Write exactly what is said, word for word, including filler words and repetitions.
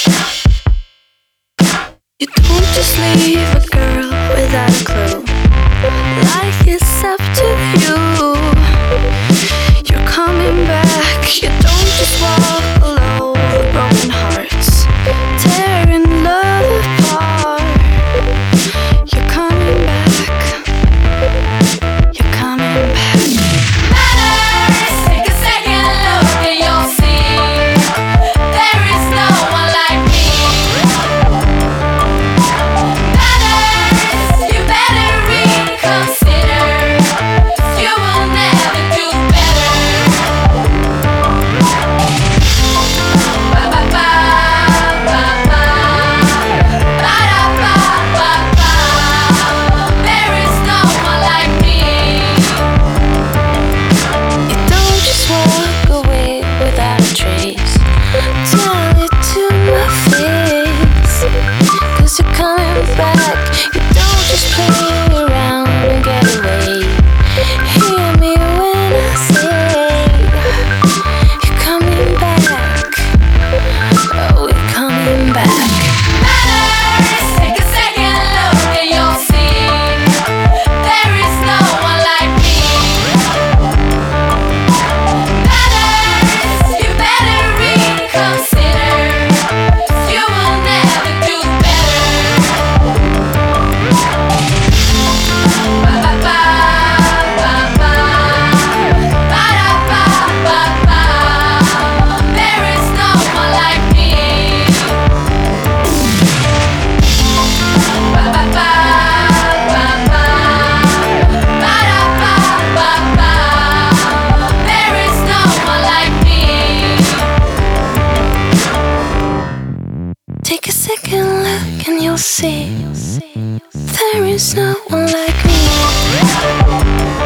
You don't just leave a girl without a clue, like it's up to you. You're coming back. You don't just walk all over broken hearts, tearing love apart. You're coming back. You're coming back. Matters, take a second look and you'll see there is no one like me. Matters, you better reconsider, 'cause you will never do better. Ba ba ba ba ba, ba da ba ba ba. There is no one like me. You don't just walk away without a trace. Tell it to my face, 'cause you're coming back. You don't just play around and get away. Hear me when I say you're coming back. Oh, you're coming back. Matters, take a second look and you'll see there is no one like me. Matters, you better reconsider, 'cause you will never do better. Ba ba ba ba ba, ba da ba ba ba. There is no one like me. Ba ba ba ba ba, ba da ba ba ba. There is no one like me. Take a second look and you'll see there is no one like me.